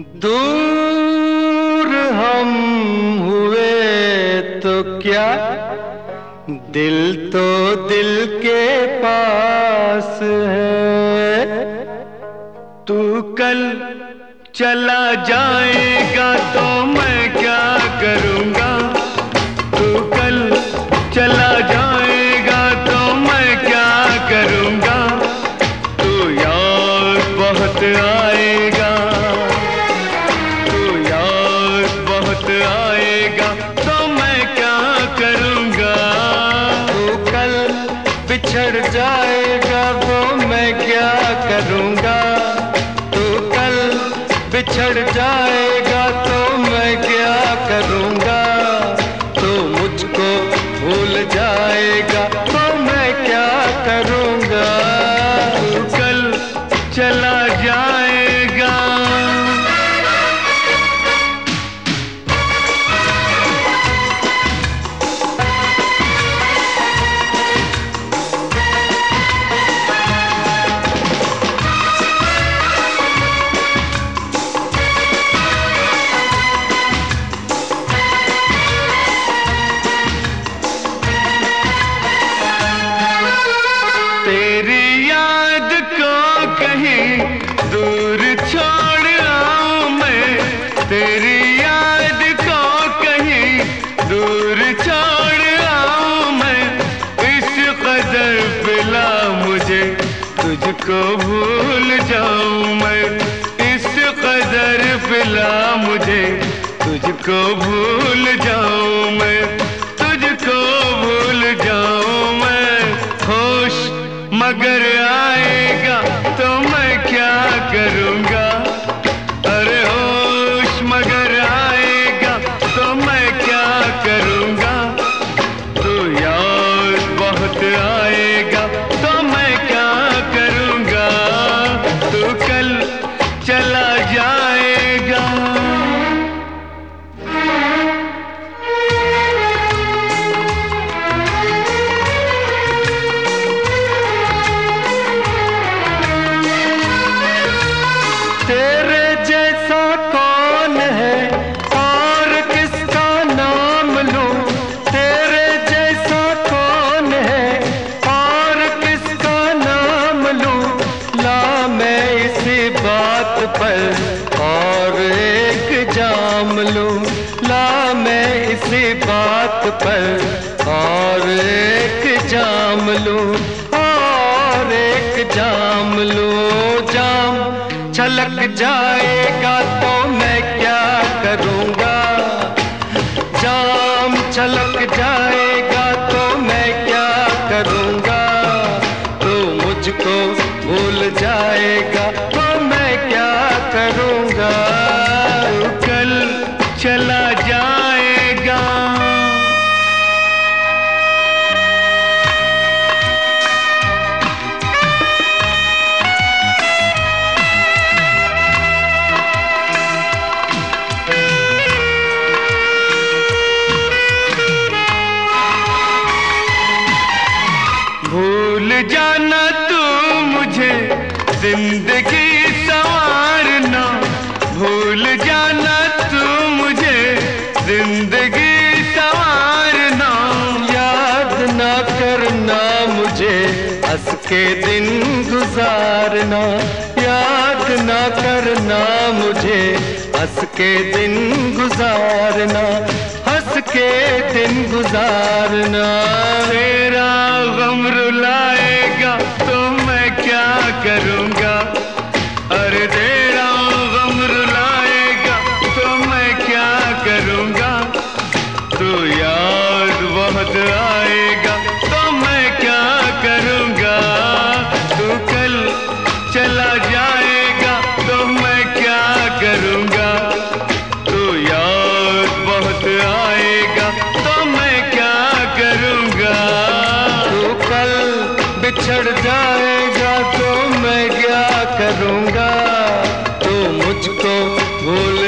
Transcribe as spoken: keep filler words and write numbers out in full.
दूर हम हुए तो क्या, दिल तो दिल के पास है। तू कल चला जाएगा तो मैं क्या करूँगा, तू कल चला जाएगा तो मैं क्या करूँगा। तू याद बहुत आएगा, तू याद बहुत आएगा तो मैं क्या करूँगा। तू कल बिछड़ जाएगा तो मैं क्या करूँगा, तू कल बिछड़ जाएगा तो मैं क्या करूँगा। तू मुझको भूल जाएगा तो मैं क्या करूँगा। तू कल चला जाएगा। तेरी याद को कहीं दूर छोड़ आऊं मैं, तेरी याद को कहीं दूर छोड़ आऊं मैं। इस कदर पिला मुझे तुझको भूल जाऊं मैं, इस कदर पिला मुझे तुझको भूल जाऊं मैं, तुझको भूल जाऊं मैं। होश मगर आएगा तो मैं क्या करूँगा, अरे होश मगर आएगा तो मैं क्या करूँगा। तो याद बहुत आएगा तो मैं क्या करूँगा। तू कल चला जाएगा। तेरे जैसा कौन है और किसका नाम लूं, तेरे जैसा कौन है और किसका नाम लूं। ला मैं इसी बात पर और एक जाम लूं, ला मैं इसी बात पर और एक जाम लूं, और एक जाम लूं। जाम छलक जाएगा तो मैं क्या करूँगा, जाम छलक जाएगा तो मैं क्या करूँगा। तो मुझको भूल जाएगा तो मैं क्या करूँगा। तू कल चला जाएगा। भूल जाना तू मुझे जिंदगी संवारना, भूल जाना तू मुझे जिंदगी संवारना। याद ना करना मुझे हंस के दिन गुजारना, याद ना करना मुझे हंस के दिन गुजारना, हंस के दिन गुजारना। तेरा गम रुलाएगा तो मैं क्या करूँगा, अरे तेरा गम रुलाएगा तो मैं क्या करूँगा। तो याद बहुत आएगा तो मैं क्या करूँगा। तू कल चला जाएगा तो मैं क्या करूँगा। तो याद बहुत आएगा तो मैं क्या करूँगा। तू कल बिछड़ जाएगा तो मैं क्या करूँगा। तो मुझको भूल